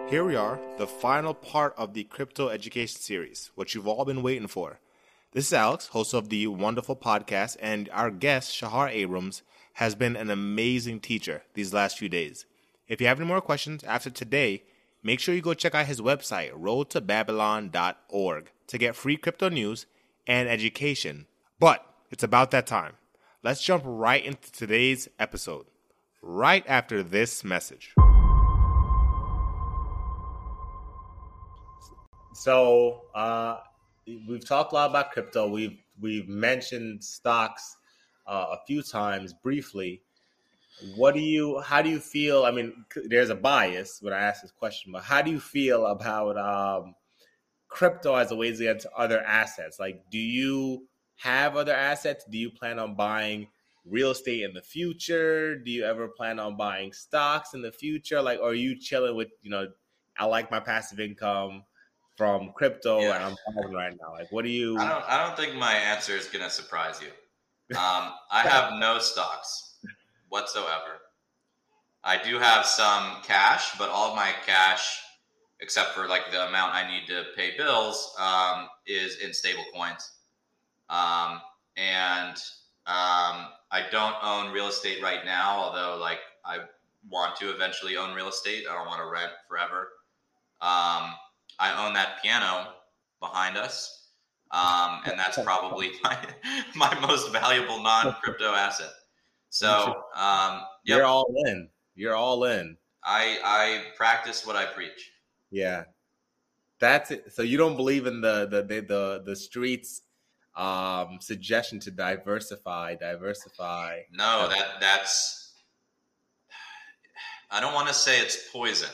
Here we are, the final part of the crypto education series, what you've all been waiting for. This is Alex, host of the wonderful podcast, and our guest, Shahar Abrams, has been an amazing teacher these last few days. If you have any more questions after today, make sure you go check out his website, roadtobabylon.org, to get free crypto news and education. But it's about that time. Let's jump right into today's episode, right after this message. So we've talked a lot about crypto. We've mentioned stocks a few times briefly. How do you feel? I mean, there's a bias when I ask this question, but how do you feel about crypto as a way to get into other assets? Like, do you have other assets? Do you plan on buying real estate in the future? Do you ever plan on buying stocks in the future? Like, or are you chilling with, I like my passive income from crypto and I'm balling right now? Like, what do you? I don't think my answer is going to surprise you. I have no stocks whatsoever. I do have some cash, but all of my cash, except for like the amount I need to pay bills, is in stable coins. And I don't own real estate right now, although like I want to eventually own real estate. I don't want to rent forever. I own that piano behind us, and that's probably my most valuable non-crypto asset. So You're all in. You're all in. I practice what I preach. Yeah, that's it. So you don't believe in the streets suggestion to diversify. No, that's. I don't want to say it's poison.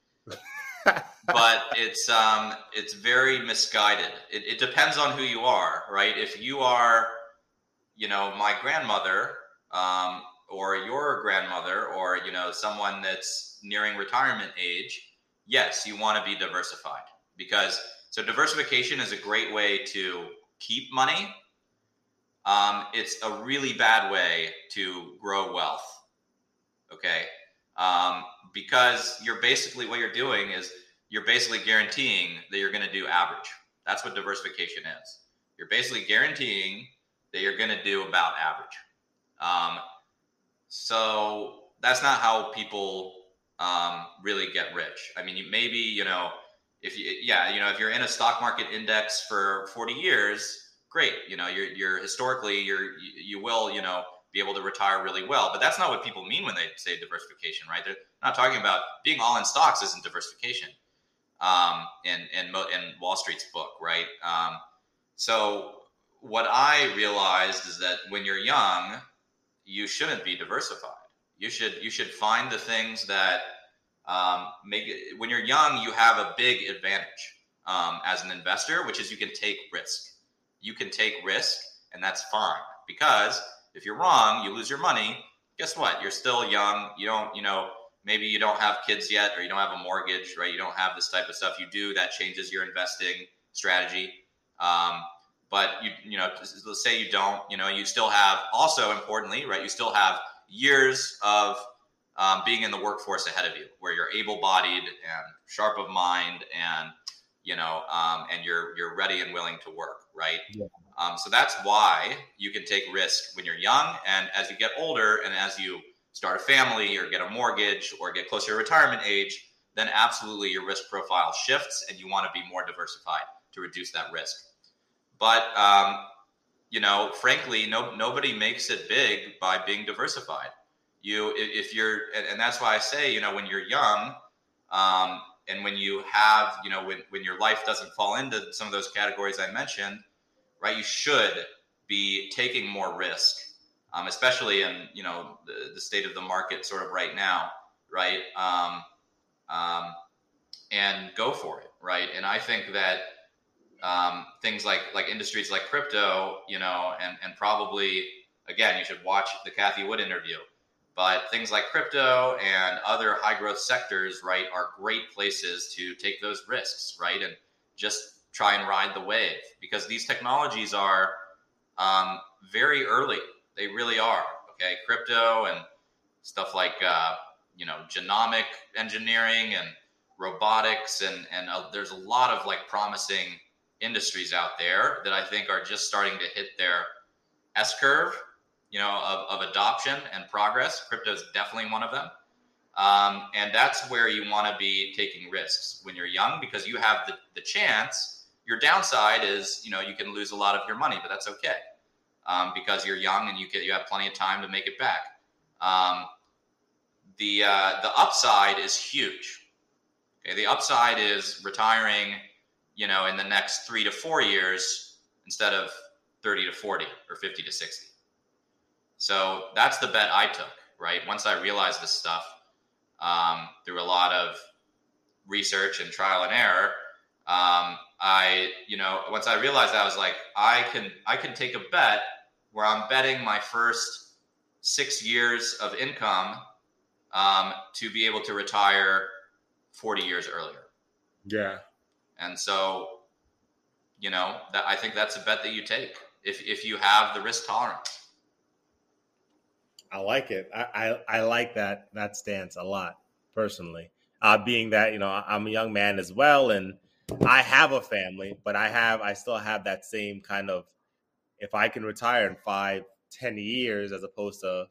But it's very misguided. It depends on who you are, right? If you are, my grandmother, or your grandmother, or, someone that's nearing retirement age, yes, you want to be diversified. So diversification is a great way to keep money. It's a really bad way to grow wealth. Okay. Because what you're doing is you're basically guaranteeing that you're going to do average. That's what diversification is. You're basically guaranteeing that you're going to do about average. So that's not how people really get rich. I mean, if you're in a stock market index for 40 years, great. You're historically you will be able to retire really well. But that's not what people mean when they say diversification, right? They're not talking about being all in stocks isn't diversification in Wall Street's book, right? So what I realized is that when you're young, you shouldn't be diversified. You should find the things that make it. When you're young, you have a big advantage as an investor, which is you can take risk. You can take risk, and that's fine, because if you're wrong, you lose your money. Guess what? You're still young. You don't, maybe you don't have kids yet, or you don't have a mortgage, right? You don't have this type of stuff. You do, that changes your investing strategy. But let's say you don't, you still have, also importantly, right? You still have years of being in the workforce ahead of you, where you're able-bodied and sharp of mind, and and you're ready and willing to work, right? Yeah. So that's why you can take risk when you're young, and as you get older, and as you start a family or get a mortgage or get closer to retirement age, then absolutely your risk profile shifts, and you want to be more diversified to reduce that risk. But frankly, nobody makes it big by being diversified. And that's why I say, when you're young, and when you have, when your life doesn't fall into some of those categories I mentioned, right, you should be taking more risk, especially in, the state of the market sort of right now, right? And go for it, right? And I think that things like industries like crypto, and probably, again, you should watch the Cathie Wood interview. But things like crypto and other high growth sectors, right, are great places to take those risks, right? And just try and ride the wave, because these technologies are very early. They really are. Okay. Crypto and stuff like, genomic engineering and robotics, and there's a lot of like promising industries out there that I think are just starting to hit their S curve, of adoption and progress. Crypto is definitely one of them. And that's where you want to be taking risks when you're young, because you have the chance. Your downside is, you can lose a lot of your money, but that's okay. Because you're young and you have plenty of time to make it back. The upside is huge. Okay, the upside is retiring, in the next 3 to 4 years instead of 30 to 40 or 50 to 60. So that's the bet I took, right? Once I realized this stuff, through a lot of research and trial and error, once I realized that, I was like, I can take a bet where I'm betting my first 6 years of income to be able to retire 40 years earlier. Yeah. And so, that I think that's a bet that you take if you have the risk tolerance. I like it. I like that stance a lot personally. Being that, I'm a young man as well, and I have a family, but I still have that same kind of, if I can retire in 5-10 years as opposed to,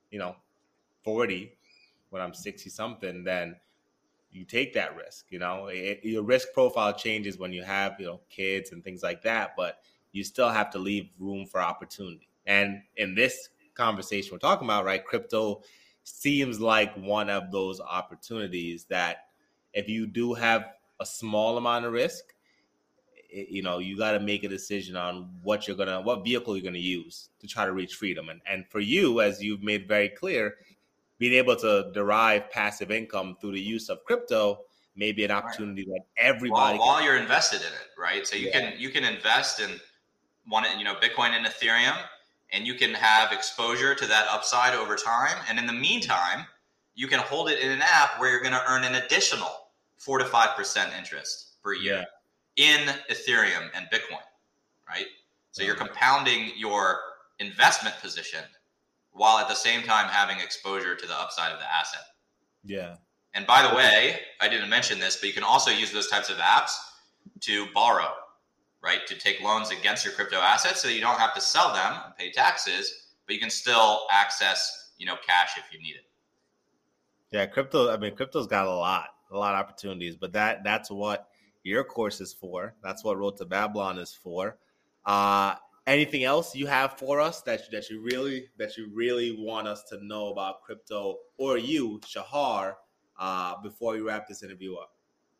40 when I'm 60 something, then you take that risk. Your risk profile changes when you have, kids and things like that, but you still have to leave room for opportunity. And in this conversation we're talking about, right, crypto seems like one of those opportunities that if you do have a small amount of risk, you got to make a decision on what vehicle you're going to use to try to reach freedom. And for you, as you've made very clear, being able to derive passive income through the use of crypto may be an opportunity that everybody while you're invested in it, right? So you can invest in Bitcoin and Ethereum, and you can have exposure to that upside over time. And in the meantime, you can hold it in an app where you're going to earn an additional 4 to 5% interest per year in Ethereum and Bitcoin, right? So you're compounding your investment position while at the same time having exposure to the upside of the asset. Yeah. And by the way, I didn't mention this, but you can also use those types of apps to borrow, right? To take loans against your crypto assets so you don't have to sell them and pay taxes, but you can still access, cash if you need it. Yeah, crypto's got a lot of opportunities, but that's what your course is for. That's what Road to Babylon is for. Anything else you have for us that you really want us to know about crypto, or you, Shahar, before we wrap this interview up?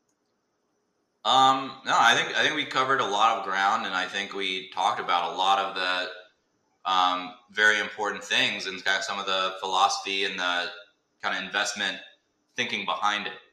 No, I think we covered a lot of ground, and I think we talked about a lot of the very important things and kind of some of the philosophy and the kind of investment thinking behind it.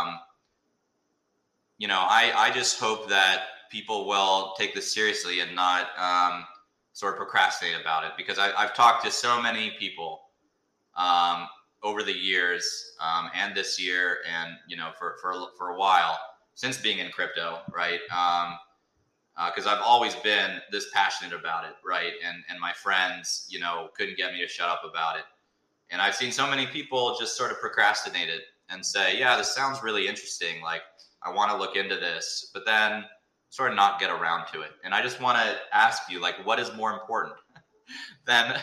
I just hope that people will take this seriously and not sort of procrastinate about it, because I've talked to so many people over the years and this year, and for a while since being in crypto, right? Because I've always been this passionate about it, right? And my friends, couldn't get me to shut up about it. And I've seen so many people just sort of procrastinate it and say, yeah, this sounds really interesting. Like, I want to look into this, but then sort of not get around to it. And I just want to ask you, like, what is more important than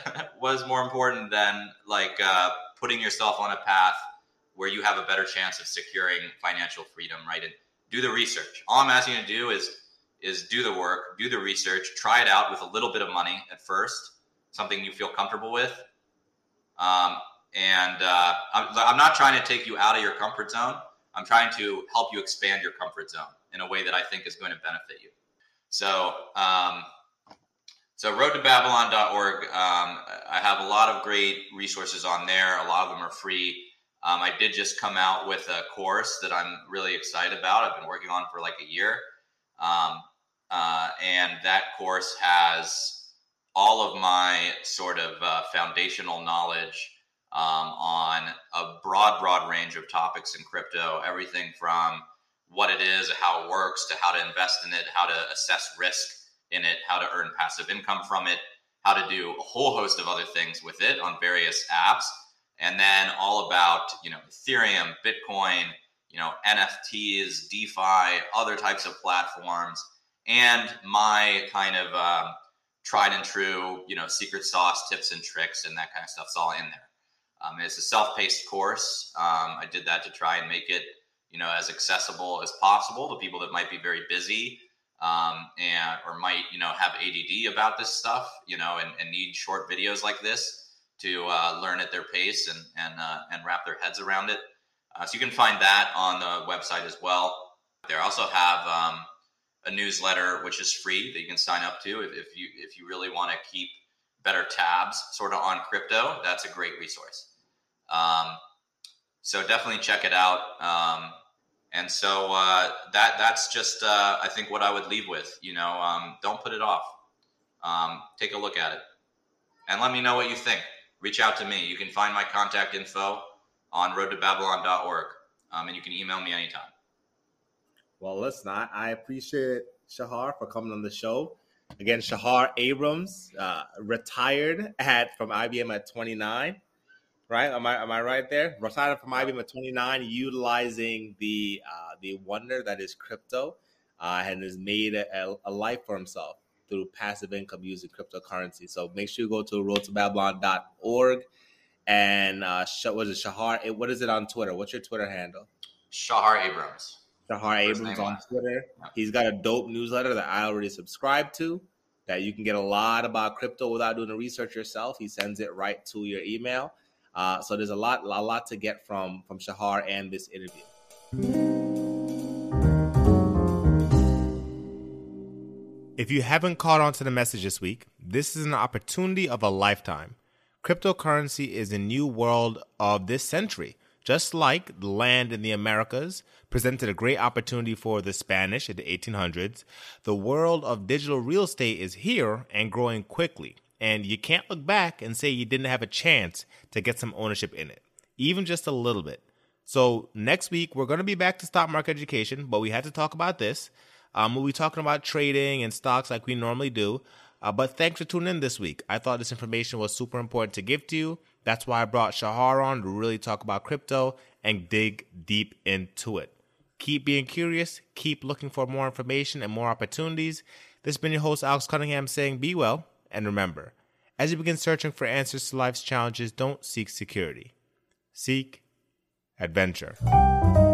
putting yourself on a path where you have a better chance of securing financial freedom, right? And do the research. All I'm asking you to do is do the work, do the research, try it out with a little bit of money at first, something you feel comfortable with. I'm not trying to take you out of your comfort zone. I'm trying to help you expand your comfort zone in a way that I think is going to benefit you. So roadtobabylon.org, I have a lot of great resources on there. A lot of them are free. I did just come out with a course that I'm really excited about. I've been working on for like a year. And that course has all of my sort of foundational knowledge on a broad range of topics in crypto, everything from what it is, how it works, to how to invest in it, how to assess risk in it, how to earn passive income from it, how to do a whole host of other things with it on various apps. And then all about, Ethereum, Bitcoin, NFTs, DeFi, other types of platforms, and my kind of tried and true, secret sauce, tips and tricks, and that kind of stuff's all in there. It's a self-paced course. I did that to try and make it, as accessible as possible to people that might be very busy or might, have ADD about this stuff, and need short videos like this to learn at their pace and wrap their heads around it. So you can find that on the website as well. They also have a newsletter which is free that you can sign up to if you really want to keep better tabs sort of on crypto. That's a great resource. So definitely check it out. And so that's just I think what I would leave with. Don't put it off. Take a look at it and let me know what you think. Reach out to me. You can find my contact info on roadtobabylon.org. And you can email me anytime. Well, listen, I appreciate Shahar for coming on the show. Again, Shahar Abrams, retired from IBM at 29, right? Am I right there? Retired from IBM at 29, utilizing the wonder that is crypto, and has made a life for himself through passive income using cryptocurrency. So make sure you go to roadtobabylon.org. And what is it, Shahar? What is it on Twitter? What's your Twitter handle? Shahar Abrams. Shahar Abrams on Twitter. Yeah. He's got a dope newsletter that I already subscribe to that you can get a lot about crypto without doing the research yourself. He sends it right to your email. So there's a lot to get from Shahar and this interview. If you haven't caught on to the message this week, this is an opportunity of a lifetime. Cryptocurrency is a new world of this century. Just like the land in the Americas presented a great opportunity for the Spanish in the 1800s, the world of digital real estate is here and growing quickly. And you can't look back and say you didn't have a chance to get some ownership in it, even just a little bit. So next week, we're going to be back to stock market education, but we had to talk about this. We'll be talking about trading and stocks like we normally do. But thanks for tuning in this week. I thought this information was super important to give to you. That's why I brought Shahar on to really talk about crypto and dig deep into it. Keep being curious. Keep looking for more information and more opportunities. This has been your host, Alex Cunningham, saying be well. And remember, as you begin searching for answers to life's challenges, don't seek security. Seek adventure.